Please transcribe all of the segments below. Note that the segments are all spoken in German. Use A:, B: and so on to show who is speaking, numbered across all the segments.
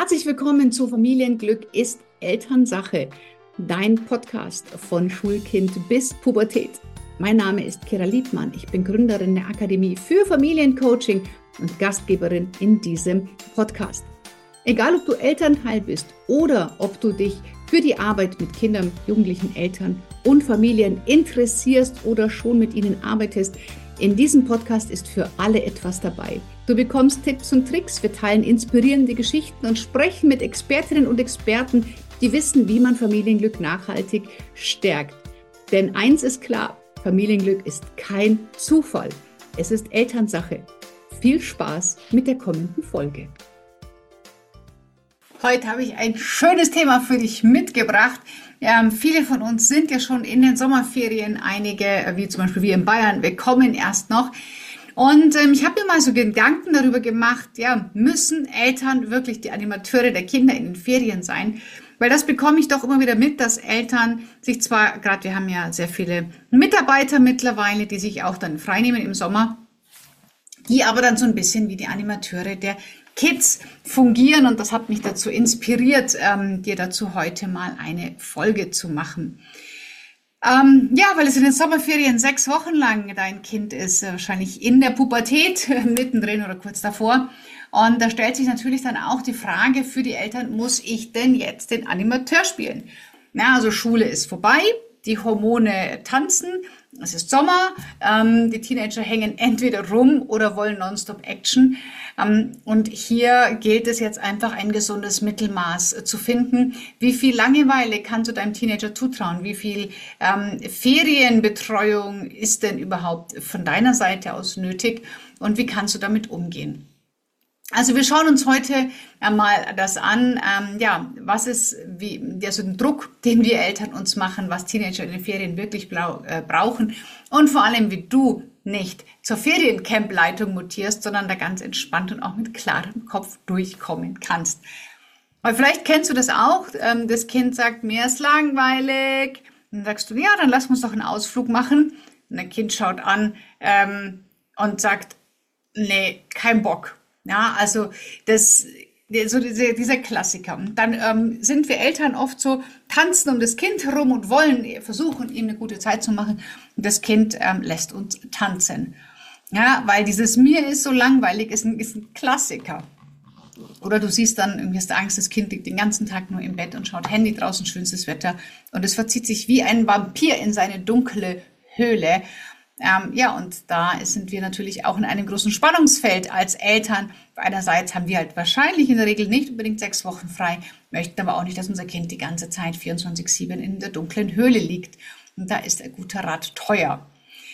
A: Herzlich willkommen zu Familienglück ist Elternsache, dein Podcast von Schulkind bis Pubertät. Mein Name ist Kira Liebmann, ich bin Gründerin der Akademie für Familiencoaching und Gastgeberin in diesem Podcast. Egal, ob du Elternteil bist oder ob du dich für die Arbeit mit Kindern, Jugendlichen, Eltern und Familien interessierst oder schon mit ihnen arbeitest, in diesem Podcast ist für alle etwas dabei. Du bekommst Tipps und Tricks, wir teilen inspirierende Geschichten und sprechen mit Expertinnen und Experten, die wissen, wie man Familienglück nachhaltig stärkt. Denn eins ist klar, Familienglück ist kein Zufall. Es ist Elternsache. Viel Spaß mit der kommenden Folge. Heute habe ich ein schönes Thema für dich mitgebracht. Viele von uns sind ja schon in den Sommerferien, einige, wie zum Beispiel wir in Bayern, wir kommen erst noch. Und ich habe mir mal so Gedanken darüber gemacht, müssen Eltern wirklich die Animateure der Kinder in den Ferien sein? Weil das bekomme ich doch immer wieder mit, dass Eltern sich zwar, gerade wir haben ja sehr viele Mitarbeiter mittlerweile, die sich auch dann freinehmen im Sommer, die aber dann so ein bisschen wie die Animateure der Kids fungieren, und das hat mich dazu inspiriert, dir dazu heute mal eine Folge zu machen. Weil es in den Sommerferien 6 Wochen lang dein Kind ist, wahrscheinlich in der Pubertät, mittendrin oder kurz davor. Und da stellt sich natürlich dann auch die Frage für die Eltern, muss ich denn jetzt den Animateur spielen? Also Schule ist vorbei, die Hormone tanzen, es ist Sommer, die Teenager hängen entweder rum oder wollen nonstop Action. Und hier gilt es jetzt einfach, ein gesundes Mittelmaß zu finden. Wie viel Langeweile kannst du deinem Teenager zutrauen? Wie viel Ferienbetreuung ist denn überhaupt von deiner Seite aus nötig? Und wie kannst du damit umgehen? Also wir schauen uns heute mal das an, was ist so ein Druck, den wir Eltern uns machen, was Teenager in den Ferien wirklich brauchen, und vor allem, wie du nicht zur Feriencamp-Leitung mutierst, sondern da ganz entspannt und auch mit klarem Kopf durchkommen kannst. Weil vielleicht kennst du das auch, das Kind sagt, mir ist langweilig, dann sagst du, ja, dann lass uns doch einen Ausflug machen, und das Kind schaut an und sagt, nee, kein Bock. Ja, also dieser Klassiker. Und dann sind wir Eltern oft so, tanzen um das Kind herum und wollen versuchen, ihm eine gute Zeit zu machen. Und das Kind lässt uns tanzen. Ja, weil dieses Mir ist so langweilig ist ein Klassiker. Oder du siehst dann, irgendwie hast du Angst, das Kind liegt den ganzen Tag nur im Bett und schaut Handy, draußen schönstes Wetter. Und es verzieht sich wie ein Vampir in seine dunkle Höhle. Und da sind wir natürlich auch in einem großen Spannungsfeld als Eltern. Einerseits haben wir halt wahrscheinlich in der Regel nicht unbedingt 6 Wochen frei, möchten aber auch nicht, dass unser Kind die ganze Zeit 24/7 in der dunklen Höhle liegt. Und da ist ein guter Rat teuer.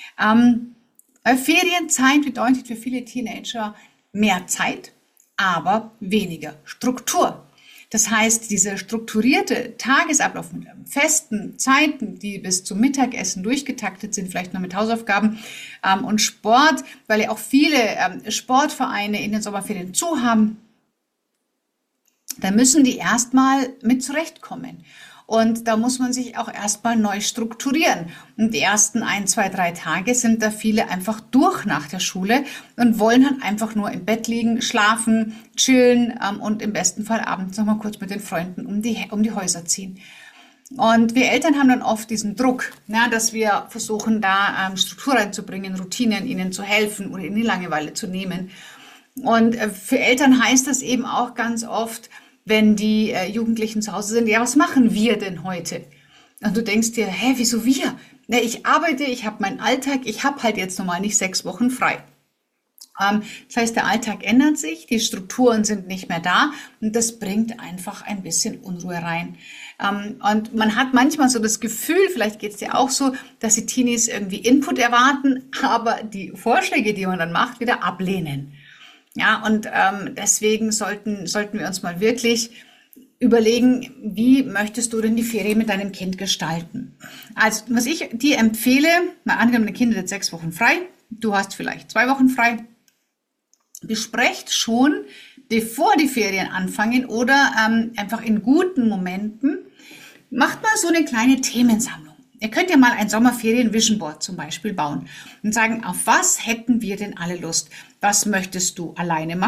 A: Ferienzeit bedeutet für viele Teenager mehr Zeit, aber weniger Struktur. Das heißt, dieser strukturierte Tagesablauf mit festen Zeiten, die bis zum Mittagessen durchgetaktet sind, vielleicht noch mit Hausaufgaben und Sport, weil ja auch viele Sportvereine in den Sommerferien zu haben, da müssen die erstmal mit zurechtkommen. Und da muss man sich auch erstmal neu strukturieren. Und die ersten 1, 2, 3 Tage sind da viele einfach durch nach der Schule und wollen dann einfach nur im Bett liegen, schlafen, chillen und im besten Fall abends nochmal kurz mit den Freunden um die Häuser ziehen. Und wir Eltern haben dann oft diesen Druck, dass wir versuchen, da Struktur reinzubringen, Routinen ihnen zu helfen oder ihnen die Langeweile zu nehmen. Und für Eltern heißt das eben auch ganz oft, wenn die Jugendlichen zu Hause sind, was machen wir denn heute? Und du denkst dir, wieso wir? Ich arbeite, ich habe meinen Alltag, ich habe halt jetzt normal nicht 6 Wochen frei. Das heißt, der Alltag ändert sich, die Strukturen sind nicht mehr da und das bringt einfach ein bisschen Unruhe rein. Und man hat manchmal so das Gefühl, vielleicht geht es dir auch so, dass die Teenies irgendwie Input erwarten, aber die Vorschläge, die man dann macht, wieder ablehnen. Ja, und deswegen sollten wir uns mal wirklich überlegen, wie möchtest du denn die Ferien mit deinem Kind gestalten? Also, was ich dir empfehle, mal angenommen, ein Kind hat 6 Wochen frei, du hast vielleicht 2 Wochen frei, besprecht schon, bevor die Ferien anfangen oder einfach in guten Momenten, macht mal so eine kleine Themensammlung. Ihr könnt ja mal ein Sommerferien-Vision Board zum Beispiel bauen und sagen, auf was hätten wir denn alle Lust? Was möchtest du alleine machen?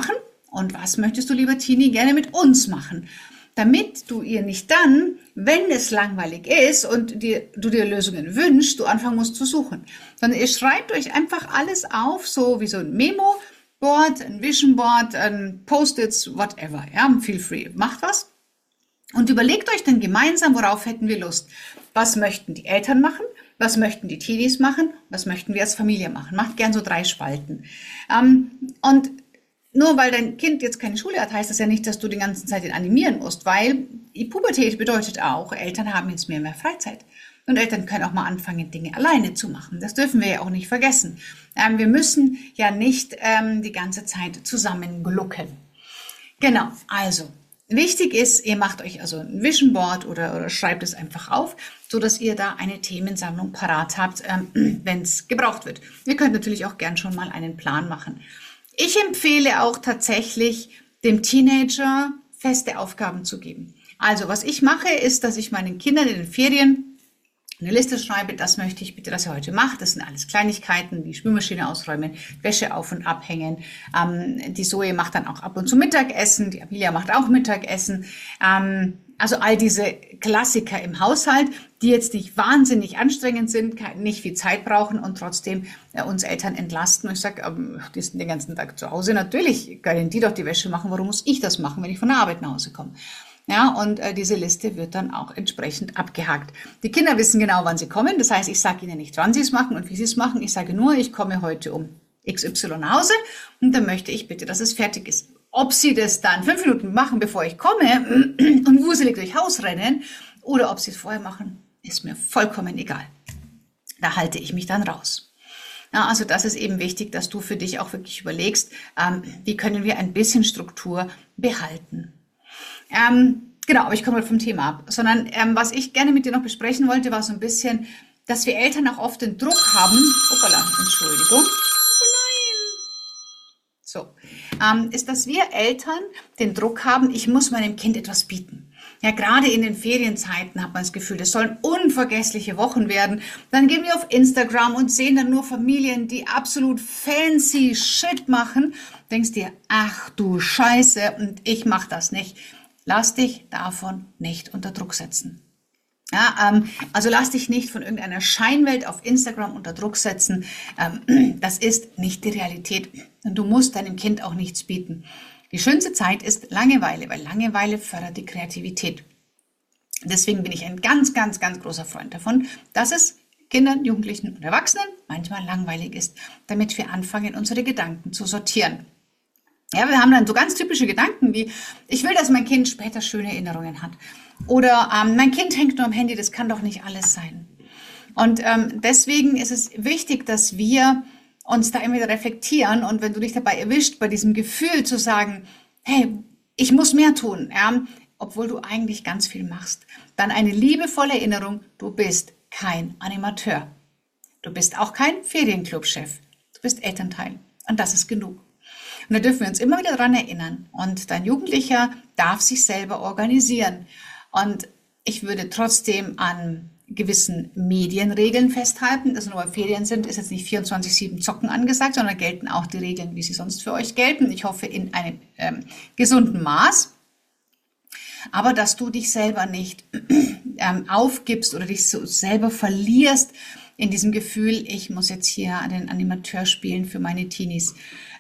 A: Und was möchtest du, lieber Teenie, gerne mit uns machen? Damit du ihr nicht dann, wenn es langweilig ist und du dir Lösungen wünschst, du anfangen musst zu suchen. Sondern ihr schreibt euch einfach alles auf, so wie so ein Memo-Board, ein Vision Board, ein Post-its, whatever. Ja, feel free. Macht was. Und überlegt euch dann gemeinsam, worauf hätten wir Lust. Was möchten die Eltern machen? Was möchten die Teenies machen? Was möchten wir als Familie machen? Macht gern so 3 Spalten. Und nur weil dein Kind jetzt keine Schule hat, heißt das ja nicht, dass du die ganze Zeit ihn animieren musst, weil die Pubertät bedeutet auch, Eltern haben jetzt mehr Freizeit. Und Eltern können auch mal anfangen, Dinge alleine zu machen. Das dürfen wir ja auch nicht vergessen. Wir müssen ja nicht die ganze Zeit zusammen glucken. Genau, also wichtig ist, ihr macht euch also ein Vision Board oder schreibt es einfach auf, so dass ihr da eine Themensammlung parat habt, wenn es gebraucht wird. Ihr könnt natürlich auch gern schon mal einen Plan machen. Ich empfehle auch tatsächlich, dem Teenager feste Aufgaben zu geben. Also was ich mache, ist, dass ich meinen Kindern in den Ferien eine Liste schreibe, das möchte ich bitte, dass ihr heute macht. Das sind alles Kleinigkeiten, wie Spülmaschine ausräumen, Wäsche auf- und abhängen. Die Zoe macht dann auch ab und zu Mittagessen, die Amelia macht auch Mittagessen. Also all diese Klassiker im Haushalt, die jetzt nicht wahnsinnig anstrengend sind, nicht viel Zeit brauchen und trotzdem uns Eltern entlasten. Und ich sage, die sind den ganzen Tag zu Hause. Natürlich können die doch die Wäsche machen. Warum muss ich das machen, wenn ich von der Arbeit nach Hause komme? Ja, und diese Liste wird dann auch entsprechend abgehakt. Die Kinder wissen genau, wann sie kommen. Das heißt, ich sage ihnen nicht, wann sie es machen und wie sie es machen. Ich sage nur, ich komme heute um XY nach Hause und dann möchte ich bitte, dass es fertig ist. Ob sie das dann 5 Minuten machen, bevor ich komme und wuselig durch Haus rennen oder ob sie es vorher machen, ist mir vollkommen egal. Da halte ich mich dann raus. Ja, also das ist eben wichtig, dass du für dich auch wirklich überlegst, wie können wir ein bisschen Struktur behalten. Genau, aber ich komme mal vom Thema ab. Sondern was ich gerne mit dir noch besprechen wollte, war so ein bisschen, dass wir Eltern auch oft den Druck haben. Hoppala, Entschuldigung. So, ist, dass wir Eltern den Druck haben, ich muss meinem Kind etwas bieten. Ja, gerade in den Ferienzeiten hat man das Gefühl, das sollen unvergessliche Wochen werden. Dann gehen wir auf Instagram und sehen dann nur Familien, die absolut fancy Shit machen. Denkst dir, ach du Scheiße, und ich mach das nicht. Lass dich davon nicht unter Druck setzen. Ja, also lass dich nicht von irgendeiner Scheinwelt auf Instagram unter Druck setzen. Das ist nicht die Realität. Und du musst deinem Kind auch nichts bieten. Die schönste Zeit ist Langeweile, weil Langeweile fördert die Kreativität. Deswegen bin ich ein ganz, ganz, ganz großer Freund davon, dass es Kindern, Jugendlichen und Erwachsenen manchmal langweilig ist, damit wir anfangen, unsere Gedanken zu sortieren. Ja, wir haben dann so ganz typische Gedanken wie, ich will, dass mein Kind später schöne Erinnerungen hat. Oder mein Kind hängt nur am Handy, das kann doch nicht alles sein. Und deswegen ist es wichtig, dass wir uns da immer wieder reflektieren. Und wenn du dich dabei erwischt, bei diesem Gefühl zu sagen, hey, ich muss mehr tun, ja, obwohl du eigentlich ganz viel machst, dann eine liebevolle Erinnerung, du bist kein Animateur. Du bist auch kein Ferienclubchef. Du bist Elternteil. Und das ist genug. Und da dürfen wir uns immer wieder dran erinnern. Und dein Jugendlicher darf sich selber organisieren. Und ich würde trotzdem an gewissen Medienregeln festhalten. Also nur weil Ferien sind, ist jetzt nicht 24/7 Zocken angesagt, sondern gelten auch die Regeln, wie sie sonst für euch gelten. Ich hoffe, in einem gesunden Maß. Aber dass du dich selber nicht aufgibst oder dich so selber verlierst in diesem Gefühl, ich muss jetzt hier den Animateur spielen für meine Teenies.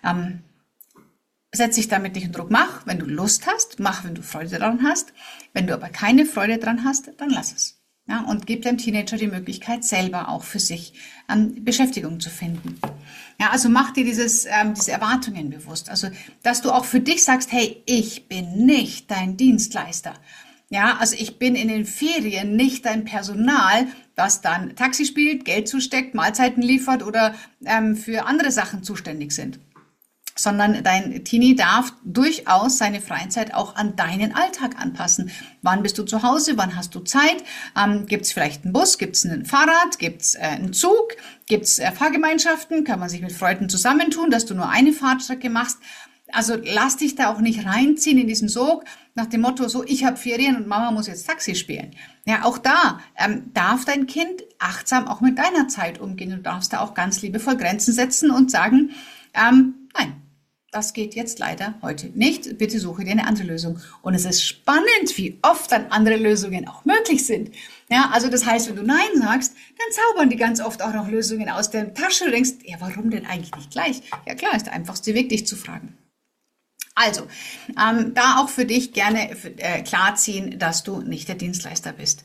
A: Setz dich damit nicht unter Druck. Mach, wenn du Lust hast. Mach, wenn du Freude daran hast. Wenn du aber keine Freude daran hast, dann lass es. Ja, und gib deinem Teenager die Möglichkeit, selber auch für sich Beschäftigung zu finden. Ja, also mach dir diese Erwartungen bewusst. Also, dass du auch für dich sagst, hey, ich bin nicht dein Dienstleister. Ja, also ich bin in den Ferien nicht dein Personal, das dann Taxi spielt, Geld zusteckt, Mahlzeiten liefert oder für andere Sachen zuständig sind. Sondern dein Teenie darf durchaus seine Freizeit auch an deinen Alltag anpassen. Wann bist du zu Hause? Wann hast du Zeit? Gibt es vielleicht einen Bus? Gibt es ein Fahrrad? Gibt es einen Zug? Gibt es Fahrgemeinschaften? Kann man sich mit Freunden zusammentun, dass du nur eine Fahrtstrecke machst? Also lass dich da auch nicht reinziehen in diesen Sog nach dem Motto, so ich habe Ferien und Mama muss jetzt Taxi spielen. Ja, auch da darf dein Kind achtsam auch mit deiner Zeit umgehen. Du darfst da auch ganz liebevoll Grenzen setzen und sagen, nein. das geht jetzt leider heute nicht. Bitte suche dir eine andere Lösung. Und es ist spannend, wie oft dann andere Lösungen auch möglich sind. Ja, also das heißt, wenn du Nein sagst, dann zaubern die ganz oft auch noch Lösungen aus der Tasche. Du denkst, ja, warum denn eigentlich nicht gleich? Ja klar, ist der einfachste Weg, dich zu fragen. Also, da auch für dich gerne klarziehen, dass du nicht der Dienstleister bist.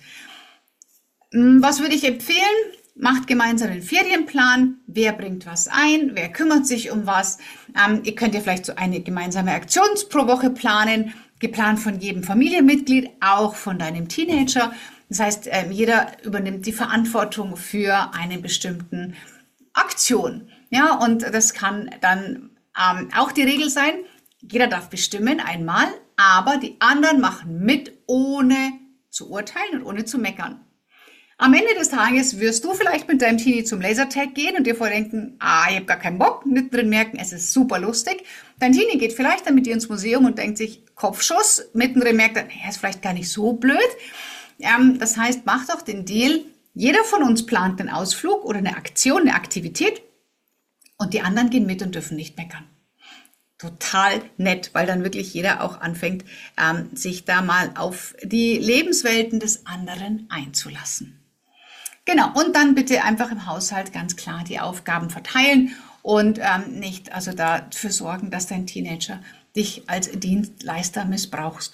A: Was würde ich empfehlen? Macht gemeinsam einen Ferienplan. Wer bringt was ein? Wer kümmert sich um was? Ihr könnt ja vielleicht so eine gemeinsame Aktion pro Woche planen, geplant von jedem Familienmitglied, auch von deinem Teenager. Das heißt, jeder übernimmt die Verantwortung für eine bestimmte Aktion. Ja, und das kann dann auch die Regel sein. Jeder darf bestimmen einmal, aber die anderen machen mit, ohne zu urteilen und ohne zu meckern. Am Ende des Tages wirst du vielleicht mit deinem Teenie zum Lasertag gehen und dir vordenken, ich habe gar keinen Bock, mittendrin merken, es ist super lustig. Dein Teenie geht vielleicht dann mit dir ins Museum und denkt sich, Kopfschuss, mittendrin merkt er, ist vielleicht gar nicht so blöd. Das heißt, mach doch den Deal, jeder von uns plant einen Ausflug oder eine Aktion, eine Aktivität und die anderen gehen mit und dürfen nicht meckern. Total nett, weil dann wirklich jeder auch anfängt, sich da mal auf die Lebenswelten des anderen einzulassen. Genau, und dann bitte einfach im Haushalt ganz klar die Aufgaben verteilen und nicht also dafür sorgen, dass dein Teenager dich als Dienstleister missbrauchst.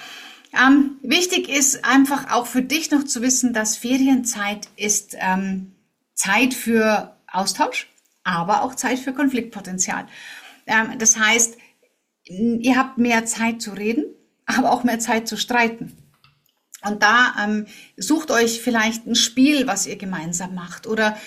A: Wichtig ist einfach auch für dich noch zu wissen, dass Ferienzeit ist Zeit für Austausch, aber auch Zeit für Konfliktpotenzial. Das heißt, ihr habt mehr Zeit zu reden, aber auch mehr Zeit zu streiten. Und da sucht euch vielleicht ein Spiel, was ihr gemeinsam macht oder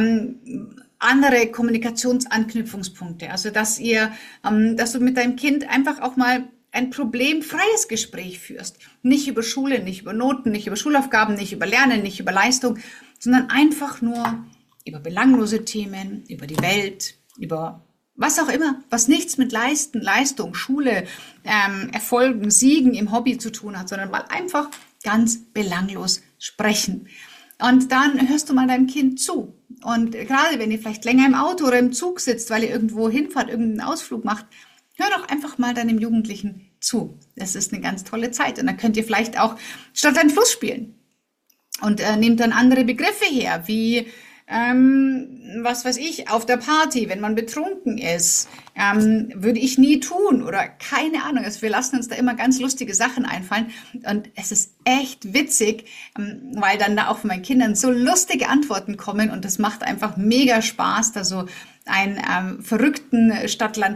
A: andere Kommunikationsanknüpfungspunkte. Also dass du mit deinem Kind einfach auch mal ein problemfreies Gespräch führst. Nicht über Schule, nicht über Noten, nicht über Schulaufgaben, nicht über Lernen, nicht über Leistung, sondern einfach nur über belanglose Themen, über die Welt, über was auch immer, was nichts mit Leistung, Schule, Erfolgen, Siegen im Hobby zu tun hat, sondern mal einfach ganz belanglos sprechen. Und dann hörst du mal deinem Kind zu. Und gerade wenn ihr vielleicht länger im Auto oder im Zug sitzt, weil ihr irgendwo hinfahrt, irgendeinen Ausflug macht, hör doch einfach mal deinem Jugendlichen zu. Das ist eine ganz tolle Zeit. Und dann könnt ihr vielleicht auch Stadt ein Fluss spielen. Und nehmt dann andere Begriffe her, wie was weiß ich, auf der Party, wenn man betrunken ist, würde ich nie tun oder keine Ahnung. Also wir lassen uns da immer ganz lustige Sachen einfallen und es ist echt witzig, weil dann da auch von meinen Kindern so lustige Antworten kommen und das macht einfach mega Spaß, da so einen verrückten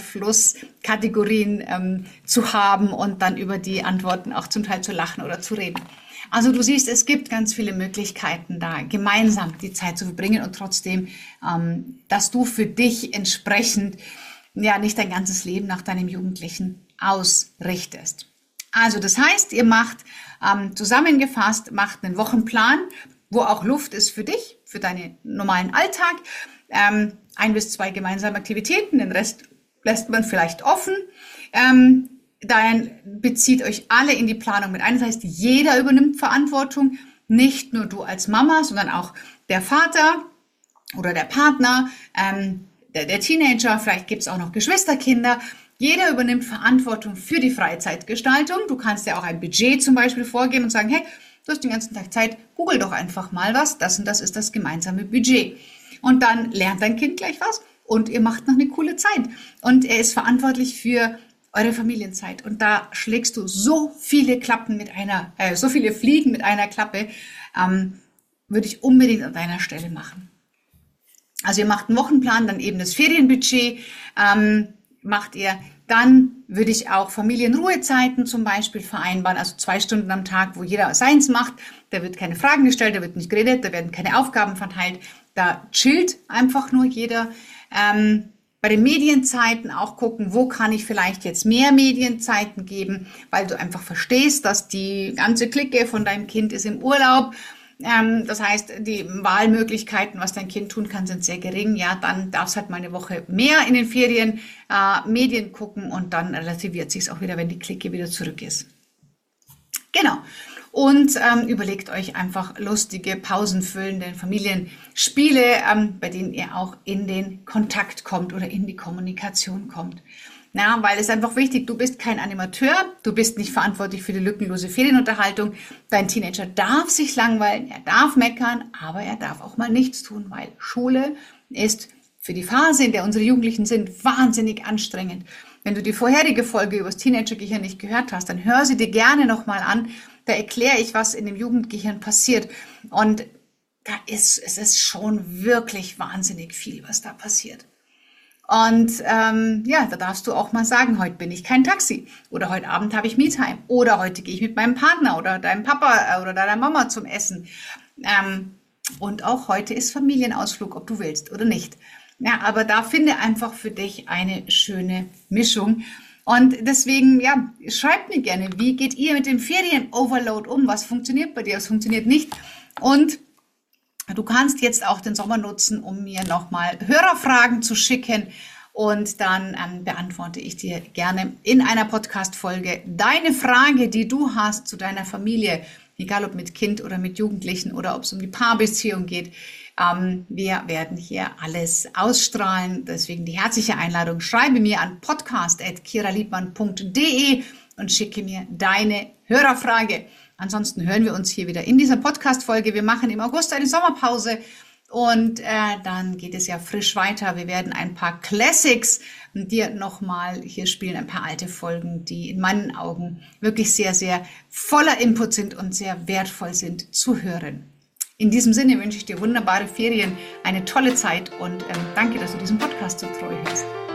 A: Stadt-Land-Fluss-Kategorien zu haben und dann über die Antworten auch zum Teil zu lachen oder zu reden. Also du siehst, es gibt ganz viele Möglichkeiten, da gemeinsam die Zeit zu verbringen und trotzdem, dass du für dich entsprechend nicht dein ganzes Leben nach deinem Jugendlichen ausrichtest. Also das heißt, ihr macht zusammengefasst, macht einen Wochenplan, wo auch Luft ist für dich, für deinen normalen Alltag. 1 bis 2 gemeinsame Aktivitäten, den Rest lässt man vielleicht offen. Dann bezieht euch alle in die Planung mit ein. Das heißt, jeder übernimmt Verantwortung, nicht nur du als Mama, sondern auch der Vater oder der Partner, der Teenager, vielleicht gibt es auch noch Geschwisterkinder. Jeder übernimmt Verantwortung für die Freizeitgestaltung. Du kannst ja auch ein Budget zum Beispiel vorgeben und sagen, hey, du hast den ganzen Tag Zeit, google doch einfach mal was, das und das ist das gemeinsame Budget. Und dann lernt dein Kind gleich was und ihr macht noch eine coole Zeit. Und er ist verantwortlich für eure Familienzeit. Und da schlägst du so viele so viele Fliegen mit einer Klappe, würde ich unbedingt an deiner Stelle machen. Also ihr macht einen Wochenplan, dann eben das Ferienbudget macht ihr. Dann würde ich auch Familienruhezeiten zum Beispiel vereinbaren, also 2 Stunden am Tag, wo jeder seins macht. Da wird keine Fragen gestellt, da wird nicht geredet, da werden keine Aufgaben verteilt. Da chillt einfach nur jeder. Bei den Medienzeiten auch gucken, wo kann ich vielleicht jetzt mehr Medienzeiten geben, weil du einfach verstehst, dass die ganze Clique von deinem Kind ist im Urlaub. Das heißt, die Wahlmöglichkeiten, was dein Kind tun kann, sind sehr gering. Ja, dann darfst halt mal eine Woche mehr in den Ferien Medien gucken und dann relativiert sich es auch wieder, wenn die Clique wieder zurück ist. Genau. Und überlegt euch einfach lustige, pausenfüllende Familienspiele, bei denen ihr auch in den Kontakt kommt oder in die Kommunikation kommt. Ja, weil es ist einfach wichtig, du bist kein Animateur, du bist nicht verantwortlich für die lückenlose Ferienunterhaltung. Dein Teenager darf sich langweilen, er darf meckern, aber er darf auch mal nichts tun, weil Schule ist für die Phase, in der unsere Jugendlichen sind, wahnsinnig anstrengend. Wenn du die vorherige Folge über das Teenagergehirn nicht gehört hast, dann hör sie dir gerne nochmal an. Da erkläre ich, was in dem Jugendgehirn passiert. Und es ist schon wirklich wahnsinnig viel, was da passiert. Und da darfst du auch mal sagen, heute bin ich kein Taxi oder heute Abend habe ich Me-Time oder heute gehe ich mit meinem Partner oder deinem Papa oder deiner Mama zum Essen. Und auch heute ist Familienausflug, ob du willst oder nicht. Ja, aber da finde einfach für dich eine schöne Mischung. Und deswegen, schreibt mir gerne, wie geht ihr mit dem Ferien-Overload um? Was funktioniert bei dir, was funktioniert nicht? Und du kannst jetzt auch den Sommer nutzen, um mir nochmal Hörerfragen zu schicken und dann beantworte ich dir gerne in einer Podcast-Folge deine Frage, die du hast zu deiner Familie, egal ob mit Kind oder mit Jugendlichen oder ob es um die Paarbeziehung geht. Wir werden hier alles ausstrahlen, deswegen die herzliche Einladung. Schreibe mir an podcast@kiraliebmann.de und schicke mir deine Hörerfrage. Ansonsten hören wir uns hier wieder in dieser Podcast-Folge. Wir machen im August eine Sommerpause und dann geht es ja frisch weiter. Wir werden ein paar Classics dir nochmal hier spielen, ein paar alte Folgen, die in meinen Augen wirklich sehr, sehr voller Input sind und sehr wertvoll sind zu hören. In diesem Sinne wünsche ich dir wunderbare Ferien, eine tolle Zeit und danke, dass du diesen Podcast so treu hörst.